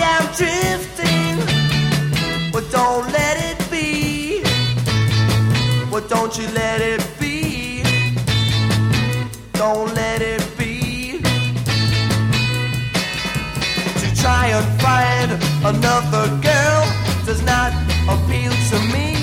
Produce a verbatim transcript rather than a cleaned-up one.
am drifting, but don't let it be. But don't you let it be. Don't let it be. To try and find another girl does not appeal to me.